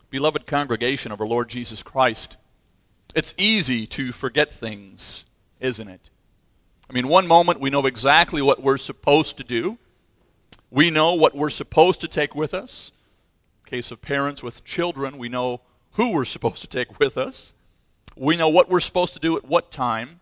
Beloved congregation of our Lord Jesus Christ, it's easy to forget things, isn't it? I mean, one moment we know exactly what we're supposed to do. We know what we're supposed to take with us. In case of parents with children, we know who we're supposed to take with us. We know what we're supposed to do at what time.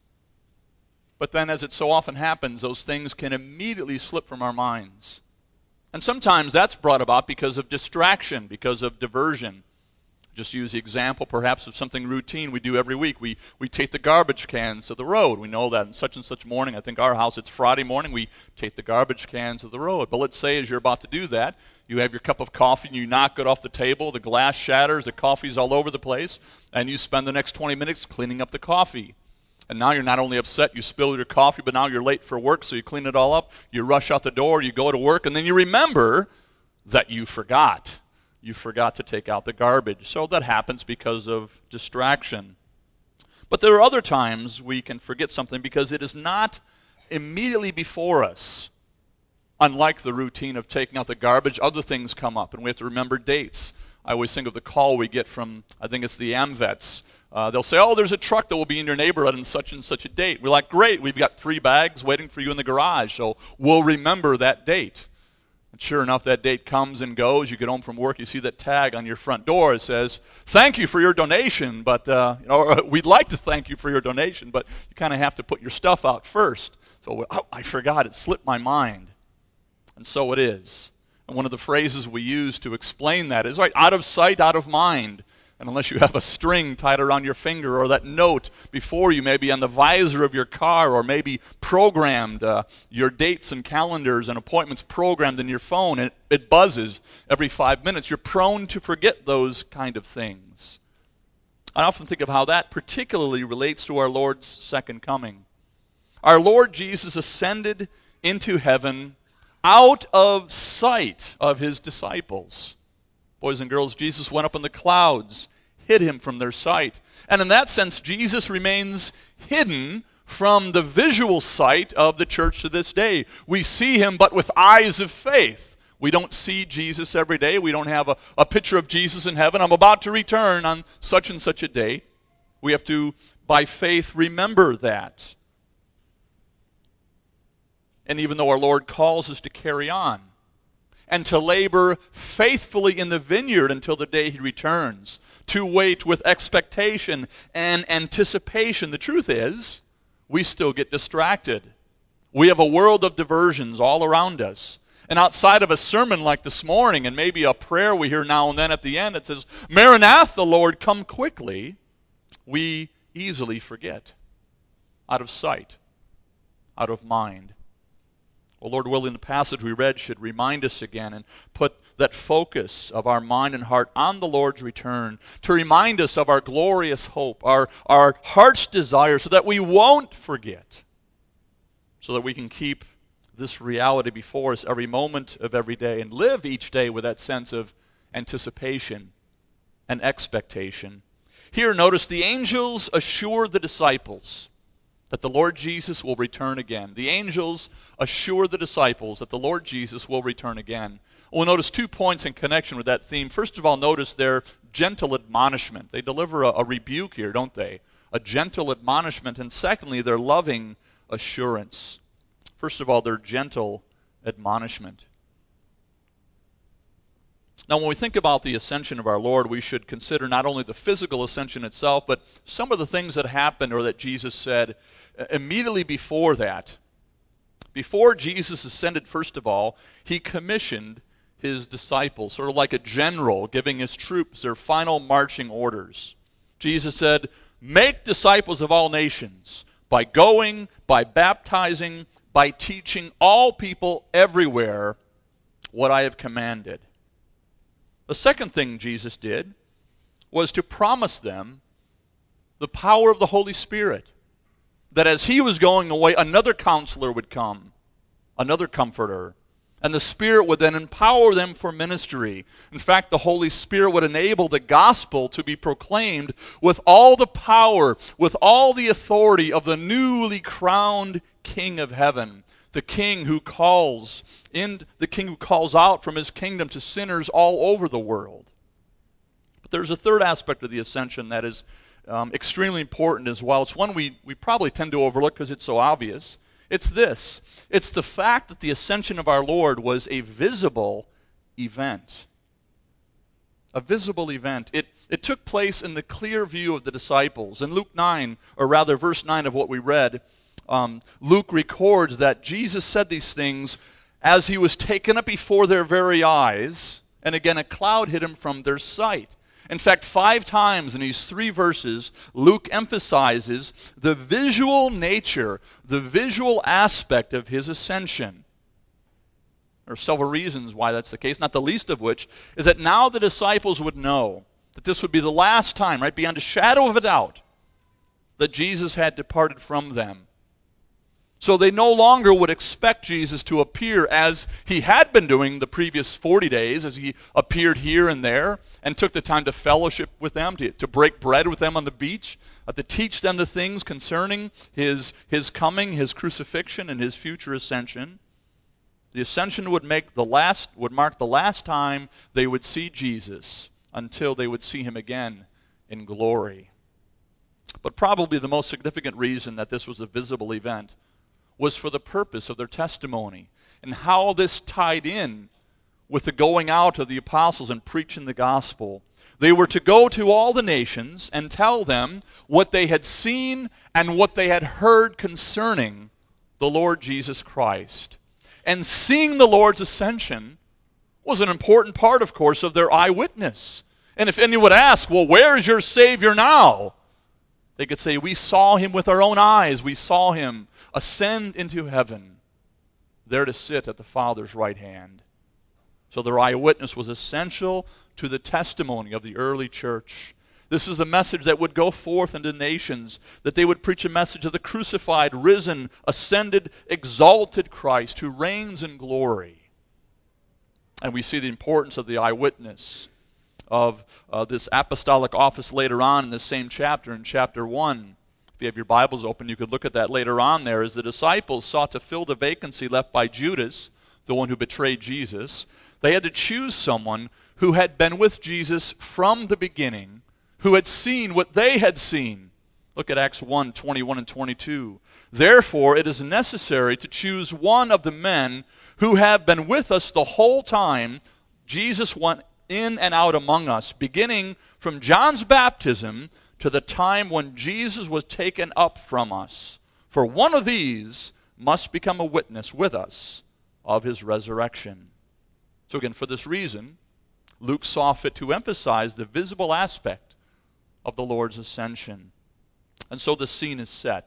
But then, as it so often happens, those things can immediately slip from our minds. And sometimes that's brought about because of distraction, because of diversion. Just use the example perhaps of something routine we do every week. We take the garbage cans to the road. We know that in such and such morning, I think our house, it's Friday morning, we take the garbage cans to the road. But let's say as you're about to do that, you have your cup of coffee and you knock it off the table, the glass shatters, the coffee's all over the place, and you spend the next 20 minutes cleaning up the coffee. And now you're not only upset you spilled your coffee, but now you're late for work, so you clean it all up, you rush out the door, you go to work, and then you remember that you forgot. You forgot to take out the garbage. So that happens because of distraction. But there are other times we can forget something because it is not immediately before us. Unlike the routine of taking out the garbage, other things come up, and we have to remember dates. I always think of the call we get from, I think it's the AMVETS. They'll say, oh, there's a truck that will be in your neighborhood on such and such a date. We're like, great, we've got 3 bags waiting for you in the garage, so we'll remember that date. And sure enough, that date comes and goes. You get home from work, you see that tag on your front door. It says, thank you for your donation, but we'd like to thank you for your donation, but you kind of have to put your stuff out first. So, I forgot, it slipped my mind. And so it is. And one of the phrases we use to explain that is, right, out of sight, out of mind. And unless you have a string tied around your finger or that note before you, maybe on the visor of your car, or maybe programmed, your dates and calendars and appointments programmed in your phone, and it buzzes every 5 minutes, you're prone to forget those kind of things. I often think of how that particularly relates to our Lord's second coming. Our Lord Jesus ascended into heaven out of sight of his disciples. Boys and girls, Jesus went up in the clouds, hid him from their sight. And in that sense, Jesus remains hidden from the visual sight of the church to this day. We see him, but with eyes of faith. We don't see Jesus every day. We don't have a picture of Jesus in heaven. I'm about to return on such and such a day. We have to, by faith, remember that. And even though our Lord calls us to carry on, and to labor faithfully in the vineyard until the day he returns, to wait with expectation and anticipation. The truth is, we still get distracted. We have a world of diversions all around us. And outside of a sermon like this morning, and maybe a prayer we hear now and then at the end, it says, Maranatha, Lord, come quickly, we easily forget. Out of sight, out of mind. Well, Lord willing, the passage we read should remind us again and put that focus of our mind and heart on the Lord's return, to remind us of our glorious hope, our heart's desire, so that we won't forget, so that we can keep this reality before us every moment of every day and live each day with that sense of anticipation and expectation. Here, notice the angels assure the disciples that the Lord Jesus will return again. The angels assure the disciples that the Lord Jesus will return again. We'll notice 2 points in connection with that theme. First of all, notice their gentle admonishment. They deliver a rebuke here, don't they? A gentle admonishment. And secondly, their loving assurance. First of all, their gentle admonishment. Now, when we think about the ascension of our Lord, we should consider not only the physical ascension itself, but some of the things that happened or that Jesus said immediately before that. Before Jesus ascended, first of all, he commissioned his disciples, sort of like a general giving his troops their final marching orders. Jesus said, make disciples of all nations by going, by baptizing, by teaching all people everywhere what I have commanded. The second thing Jesus did was to promise them the power of the Holy Spirit. That as he was going away, another counselor would come, another comforter, and the Spirit would then empower them for ministry. In fact, the Holy Spirit would enable the gospel to be proclaimed with all the power, with all the authority of the newly crowned King of heaven. The King who calls out from his kingdom to sinners all over the world. there's a third aspect of the ascension that is extremely important as well. It's one we probably tend to overlook because it's so obvious. It's this. It's the fact that the ascension of our Lord was a visible event. A visible event. It took place in the clear view of the disciples. In Luke 9, or rather verse 9 of what we read, Luke records that Jesus said these things as he was taken up before their very eyes, and again a cloud hid him from their sight. In fact, 5 times in these 3 verses, Luke emphasizes the visual nature, the visual aspect of his ascension. There are several reasons why that's the case, not the least of which is that now the disciples would know that this would be the last time, right, beyond a shadow of a doubt, that Jesus had departed from them. So they no longer would expect Jesus to appear as he had been doing the previous 40 days, as he appeared here and there and took the time to fellowship with them, to break bread with them on the beach, to teach them the things concerning his coming, his crucifixion, and his future ascension. The ascension would mark the last time they would see Jesus until they would see him again in glory. But probably the most significant reason that this was a visible event was for the purpose of their testimony and how this tied in with the going out of the apostles and preaching the gospel. They were to go to all the nations and tell them what they had seen and what they had heard concerning the Lord Jesus Christ. And seeing the Lord's ascension was an important part, of course, of their eyewitness. And if anyone would ask, well, where is your Savior now? They could say, we saw him with our own eyes. We saw him ascend into heaven, there to sit at the Father's right hand. So their eyewitness was essential to the testimony of the early church. This is the message that would go forth into nations, that they would preach a message of the crucified, risen, ascended, exalted Christ who reigns in glory. And we see the importance of the eyewitness of this apostolic office later on in the same chapter, in chapter 1. If you have your Bibles open, you could look at that later on there. As the disciples sought to fill the vacancy left by Judas, the one who betrayed Jesus, they had to choose someone who had been with Jesus from the beginning, who had seen what they had seen. Look at Acts 1, 21 and 22. Therefore, it is necessary to choose one of the men who have been with us the whole time Jesus went in and out among us, beginning from John's baptism to the time when Jesus was taken up from us. For one of these must become a witness with us of his resurrection. So again, for this reason, Luke saw fit to emphasize the visible aspect of the Lord's ascension. And so the scene is set.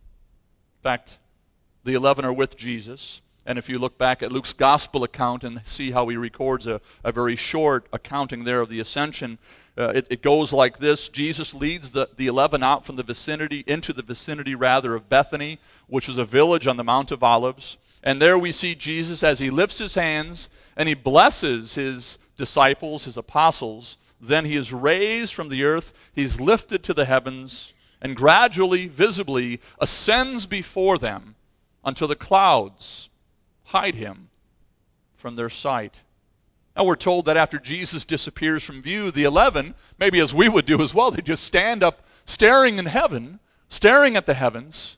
In fact, the 11 are with Jesus. And if you look back at Luke's gospel account and see how he records a very short accounting there of the ascension, it goes like this. Jesus leads the 11 out from the vicinity, into the vicinity rather of Bethany, which is a village on the Mount of Olives. And there we see Jesus as he lifts his hands and he blesses his disciples, his apostles. Then he is raised from the earth, he's lifted to the heavens, and gradually, visibly ascends before them until the clouds hide him from their sight. Now we're told that after Jesus disappears from view, the 11, maybe as we would do as well, they just stand up staring in heaven, staring at the heavens,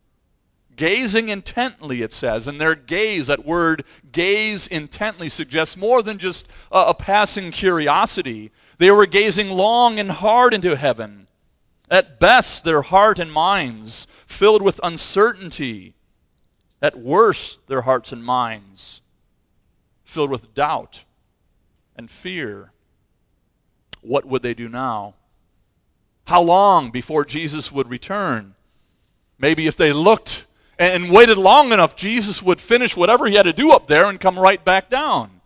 gazing intently, it says. And their gaze, that word gaze intently, suggests more than just a passing curiosity. They were gazing long and hard into heaven. At best, their heart and minds filled with uncertainty. At worst, their hearts and minds filled with doubt and fear. What would they do now? How long before Jesus would return? Maybe if they looked and waited long enough, Jesus would finish whatever he had to do up there and come right back down.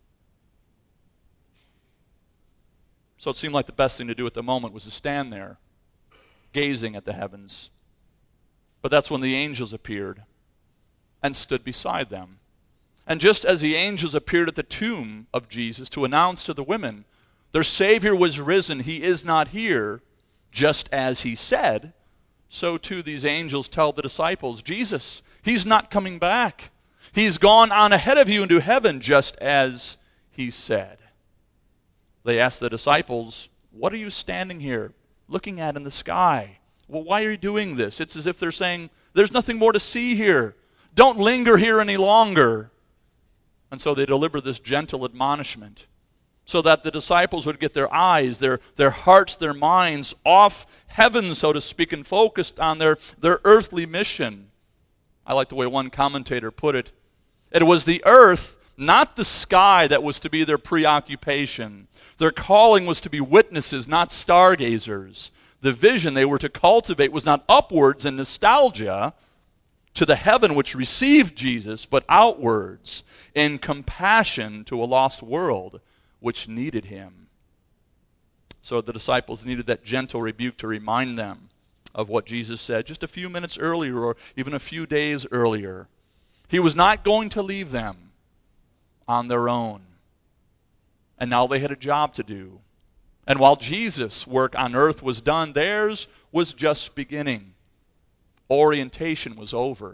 So it seemed like the best thing to do at the moment was to stand there, gazing at the heavens. But that's when the angels appeared and stood beside them. And just as the angels appeared at the tomb of Jesus to announce to the women, their Savior was risen, he is not here, just as he said, so too these angels tell the disciples, Jesus, he's not coming back. He's gone on ahead of you into heaven, just as he said. They asked the disciples, what are you standing here looking at in the sky? Well, why are you doing this? It's as if they're saying, there's nothing more to see here. Don't linger here any longer. And so they deliver this gentle admonishment so that the disciples would get their eyes, their hearts, their minds off heaven, so to speak, and focused on their earthly mission. I like the way one commentator put it. It was the earth, not the sky, that was to be their preoccupation. Their calling was to be witnesses, not stargazers. The vision they were to cultivate was not upwards in nostalgia to the heaven which received Jesus, but outwards in compassion to a lost world which needed him. So the disciples needed that gentle rebuke to remind them of what Jesus said just a few minutes earlier or even a few days earlier. He was not going to leave them on their own. And now they had a job to do. And while Jesus' work on earth was done, theirs was just beginning. Orientation was over.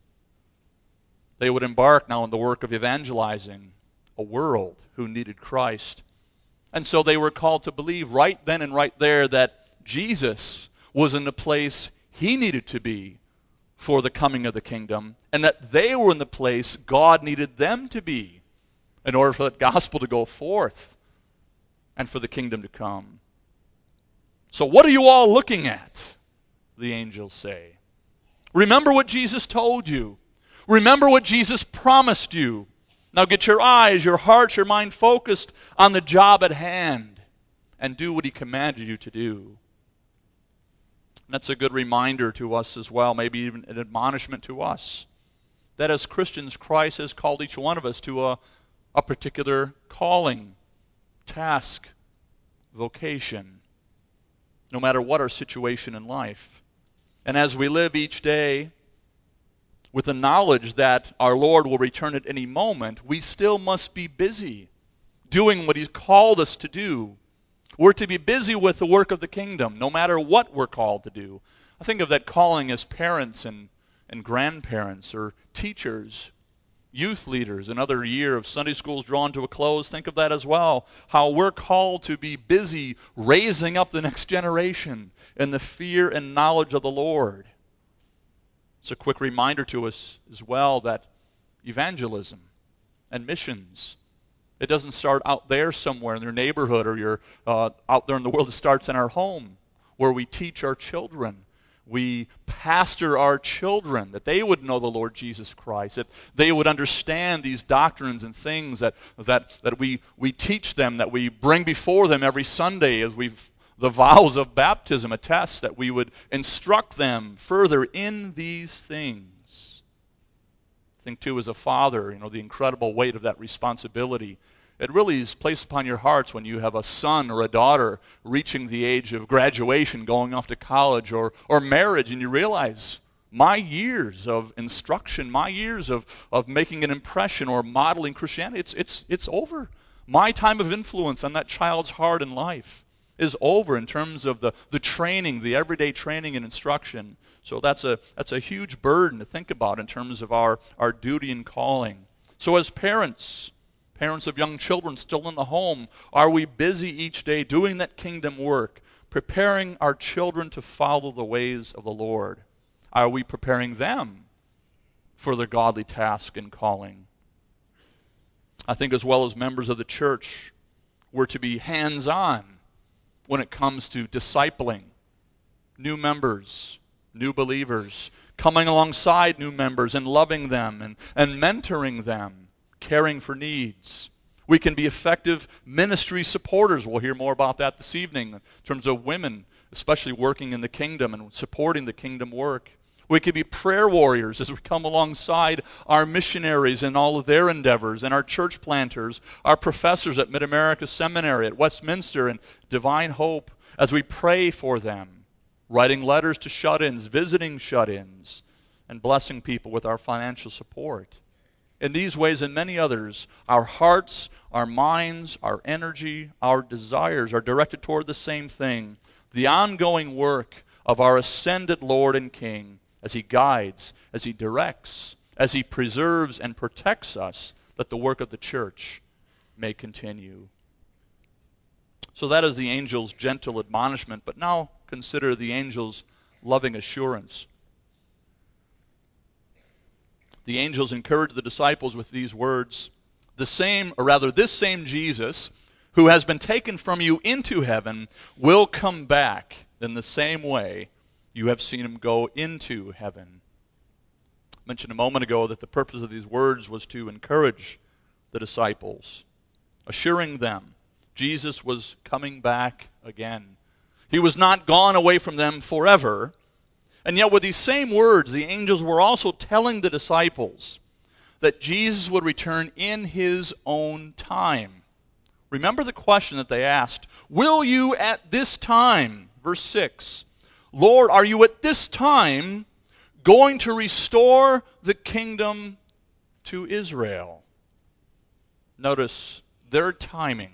They would embark now on the work of evangelizing a world who needed Christ. And so they were called to believe right then and right there that Jesus was in the place he needed to be for the coming of the kingdom, and that they were in the place God needed them to be in order for that gospel to go forth and for the kingdom to come. So what are you all looking at? The angels say. Remember what Jesus told you. Remember what Jesus promised you. Now get your eyes, your heart, your mind focused on the job at hand and do what he commanded you to do. And that's a good reminder to us as well, maybe even an admonishment to us, that as Christians, Christ has called each one of us to a particular calling, task, vocation, no matter what our situation in life. And as we live each day with the knowledge that our Lord will return at any moment, we still must be busy doing what he's called us to do. We're to be busy with the work of the kingdom, no matter what we're called to do. I think of that calling as parents and grandparents or teachers, youth leaders. Another year of Sunday schools drawn to a close. Think of that as well. How we're called to be busy raising up the next generation in the fear and knowledge of the Lord. It's a quick reminder to us as well that evangelism and missions, it doesn't start out there somewhere in your neighborhood or you're out there in the world. It starts in our home where we teach our children. We pastor our children that they would know the Lord Jesus Christ, that they would understand these doctrines and things that we teach them, that we bring before them every Sunday as the vows of baptism attest, that we would instruct them further in these things. Think too, as a father, the incredible weight of that responsibility. It really is placed upon your hearts when you have a son or a daughter reaching the age of graduation, going off to college or marriage, and you realize my years of instruction, my years of making an impression or modeling Christianity, it's over. My time of influence on that child's heart and life is over in terms of the training, the everyday training and instruction. So that's a huge burden to think about in terms of our duty and calling. So as parents of young children still in the home, are we busy each day doing that kingdom work, preparing our children to follow the ways of the Lord? Are we preparing them for their godly task and calling? I think as well as members of the church, we're to be hands-on when it comes to discipling new members, new believers, coming alongside new members and loving them and mentoring them, caring for needs. We can be effective ministry supporters. We'll hear more about that this evening in terms of women, especially working in the kingdom and supporting the kingdom work. We can be prayer warriors as we come alongside our missionaries in all of their endeavors, and our church planters, our professors at Mid-America Seminary, at Westminster, and Divine Hope, as we pray for them, writing letters to shut-ins, visiting shut-ins, and blessing people with our financial support. In these ways and many others, our hearts, our minds, our energy, our desires are directed toward the same thing, the ongoing work of our ascended Lord and King, as he guides, as he directs, as he preserves and protects us, that the work of the church may continue. So that is the angel's gentle admonishment, but now consider the angel's loving assurance. The angels encourage the disciples with these words, this same Jesus who has been taken from you into heaven will come back in the same way you have seen him go into heaven. I mentioned a moment ago that the purpose of these words was to encourage the disciples, assuring them Jesus was coming back again. He was not gone away from them forever. And yet with these same words, the angels were also telling the disciples that Jesus would return in his own time. Remember the question that they asked, will you at this time, verse 6, Lord, are you at this time going to restore the kingdom to Israel? Notice their timing.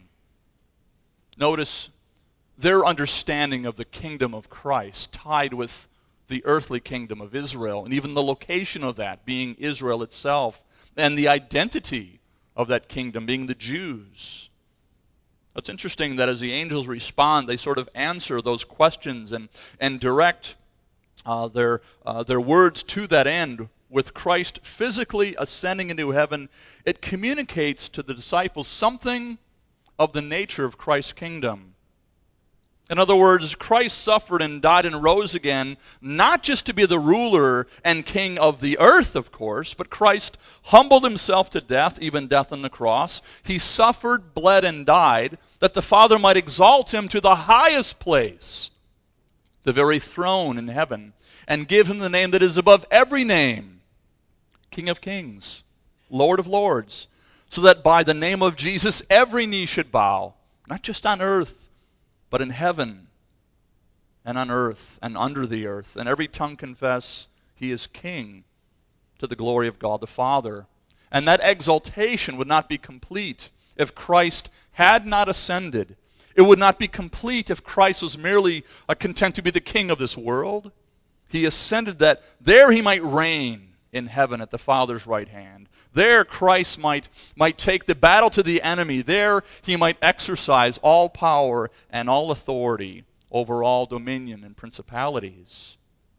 Notice their understanding of the kingdom of Christ tied with the earthly kingdom of Israel, and even the location of that being Israel itself, and the identity of that kingdom being the Jews. It's interesting that as the angels respond, they sort of answer those questions and direct their words to that end. With Christ physically ascending into heaven, it communicates to the disciples something of the nature of Christ's kingdom. In other words, Christ suffered and died and rose again, not just to be the ruler and king of the earth, of course, but Christ humbled himself to death, even death on the cross. He suffered, bled, and died, that the Father might exalt him to the highest place, the very throne in heaven, and give him the name that is above every name, King of kings, Lord of lords, so that by the name of Jesus every knee should bow, not just on earth, but in heaven and on earth and under the earth, and every tongue confess he is king to the glory of God the Father. And that exaltation would not be complete if Christ had not ascended. It would not be complete if Christ was merely content to be the king of this world. He ascended that there he might reign in heaven at the Father's right hand. There Christ might take the battle to the enemy. There he might exercise all power and all authority over all dominion and principalities.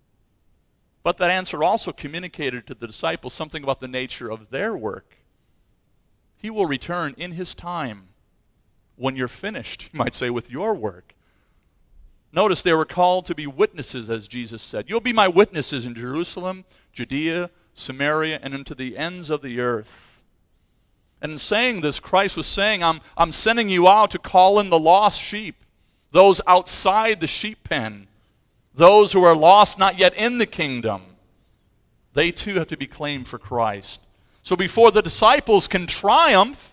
But that answer also communicated to the disciples something about the nature of their work. He will return in his time when you're finished, you might say, with your work. Notice they were called to be witnesses, as Jesus said. You'll be my witnesses in Jerusalem, Judea, Samaria, and into the ends of the earth. And in saying this, Christ was saying, I'm sending you out to call in the lost sheep, those outside the sheep pen, those who are lost, not yet in the kingdom. They too have to be claimed for Christ. So before the disciples can triumph,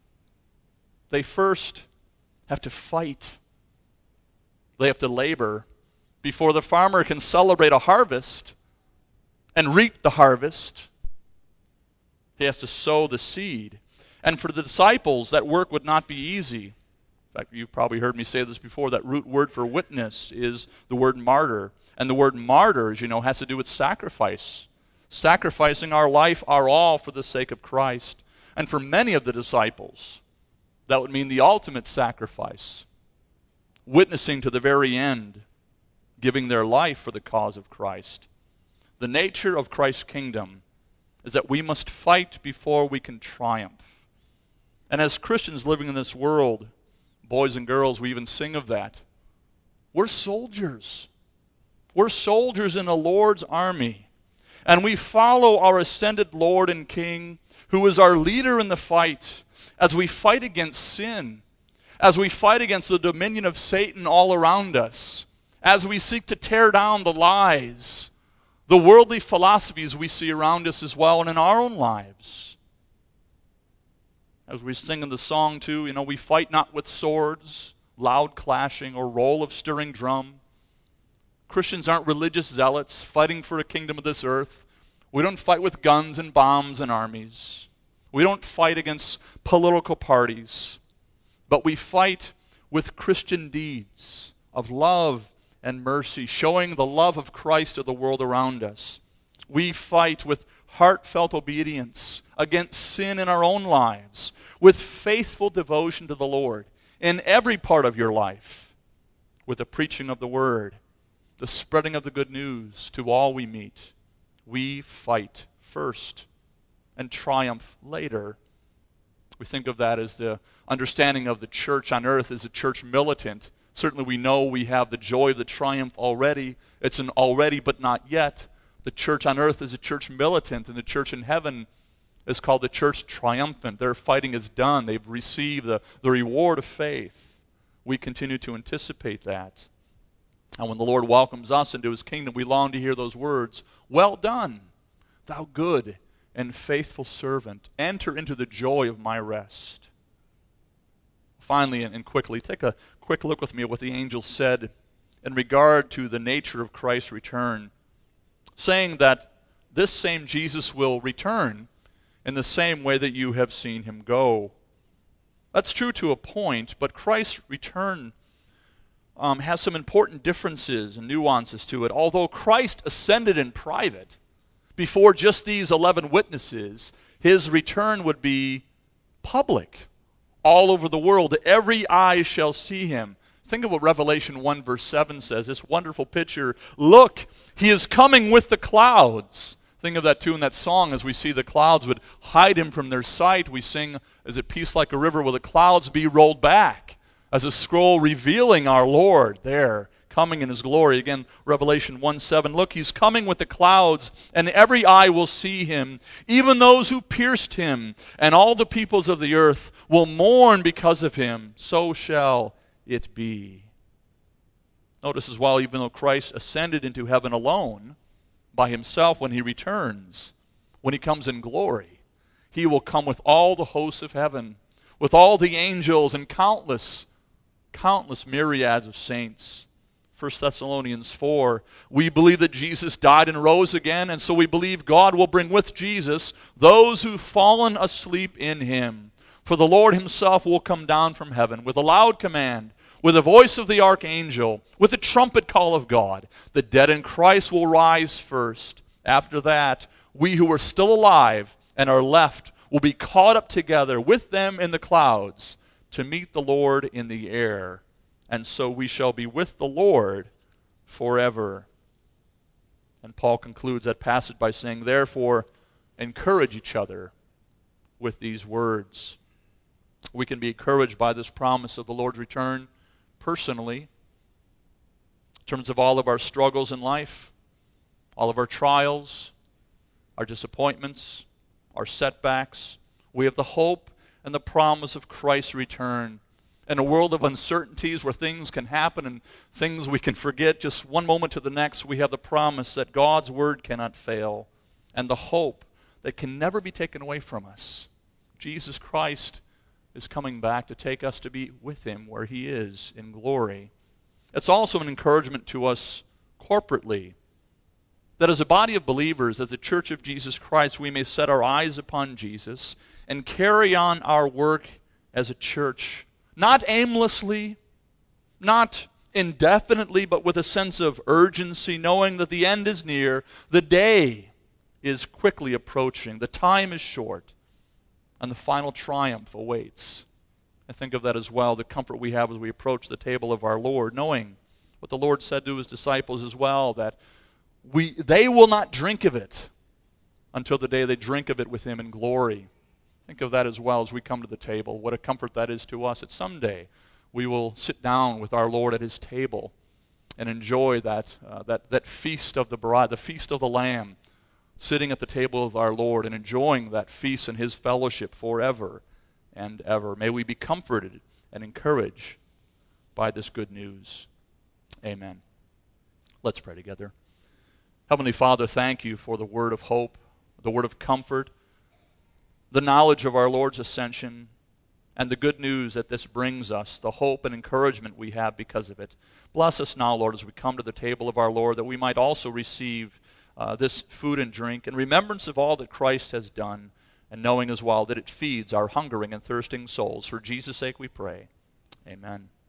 they first have to fight. They have to labor. Before the farmer can celebrate a harvest and reap the harvest, he has to sow the seed. And for the disciples, that work would not be easy. In fact, you've probably heard me say this before, that root word for witness is the word martyr. And the word martyr, as you know, has to do with sacrifice. Sacrificing our life, our all, for the sake of Christ. And for many of the disciples, that would mean the ultimate sacrifice. Witnessing to the very end, giving their life for the cause of Christ. The nature of Christ's kingdom is that we must fight before we can triumph. And as Christians living in this world, boys and girls, we even sing of that. We're soldiers. We're soldiers in the Lord's army. And we follow our ascended Lord and King, who is our leader in the fight, as we fight against sin, as we fight against the dominion of Satan all around us, as we seek to tear down the lies, the worldly philosophies we see around us as well and in our own lives. As we sing in the song too, we fight not with swords, loud clashing, or roll of stirring drum. Christians aren't religious zealots fighting for a kingdom of this earth. We don't fight with guns and bombs and armies. We don't fight against political parties. But we fight with Christian deeds of love and mercy, showing the love of Christ to the world around us. We fight with heartfelt obedience against sin in our own lives, with faithful devotion to the Lord, in every part of your life with the preaching of the word, the spreading of the good news to all we meet. We fight first and triumph later. We think of that as the understanding of the church on earth as a church militant. Certainly we know we have the joy of the triumph already. It's an already but not yet. The church on earth is a church militant, and the church in heaven is called the church triumphant. Their fighting is done. They've received the reward of faith. We continue to anticipate that. And when the Lord welcomes us into his kingdom, we long to hear those words, "Well done, thou good and faithful servant. Enter into the joy of my rest." Finally and quickly, take a quick look with me at what the angel said in regard to the nature of Christ's return, saying that this same Jesus will return in the same way that you have seen him go. That's true to a point, but Christ's return has some important differences and nuances to it. Although Christ ascended in private before just these 11 witnesses, his return would be public all over the world. Every eye shall see him. Think of what Revelation 1 verse 7 says, this wonderful picture. Look, he is coming with the clouds. Think of that too in that song, as we see the clouds would hide him from their sight. We sing, "As it peace like a river, will the clouds be rolled back?" As a scroll revealing our Lord there, coming in his glory. Again, Revelation 1:7, look, he's coming with the clouds, and every eye will see him, even those who pierced him, and all the peoples of the earth will mourn because of him. So shall it be. Notice as well, even though Christ ascended into heaven alone, by himself, when he returns, when he comes in glory, he will come with all the hosts of heaven, with all the angels and countless myriads of saints. 1 Thessalonians 4, we believe that Jesus died and rose again, and so we believe God will bring with Jesus those who've fallen asleep in him. For the Lord himself will come down from heaven with a loud command, with the voice of the archangel, with the trumpet call of God. The dead in Christ will rise first. After that, we who are still alive and are left will be caught up together with them in the clouds to meet the Lord in the air. And so we shall be with the Lord forever. And Paul concludes that passage by saying, therefore, encourage each other with these words. We can be encouraged by this promise of the Lord's return personally, in terms of all of our struggles in life, all of our trials, our disappointments, our setbacks. We have the hope and the promise of Christ's return. In a world of uncertainties where things can happen and things we can forget just one moment to the next, we have the promise that God's word cannot fail, and the hope that can never be taken away from us. Jesus Christ is coming back to take us to be with him where he is in glory. It's also an encouragement to us corporately, that as a body of believers, as a church of Jesus Christ, we may set our eyes upon Jesus and carry on our work as a church, not aimlessly, not indefinitely, but with a sense of urgency, knowing that the end is near, the day is quickly approaching, the time is short, and the final triumph awaits. I think of that as well, the comfort we have as we approach the table of our Lord, knowing what the Lord said to his disciples as well, that they will not drink of it until the day they drink of it with him in glory. Think of that as well as we come to the table. What a comfort that is to us, that someday we will sit down with our Lord at his table and enjoy that feast of the bride, the feast of the Lamb, sitting at the table of our Lord and enjoying that feast and his fellowship forever and ever. May we be comforted and encouraged by this good news. Amen. Let's pray together. Heavenly Father, thank you for the word of hope, the word of comfort, the knowledge of our Lord's ascension, and the good news that this brings us, the hope and encouragement we have because of it. Bless us now, Lord, as we come to the table of our Lord, that we might also receive this food and drink in remembrance of all that Christ has done, and knowing as well that it feeds our hungering and thirsting souls. For Jesus' sake we pray. Amen.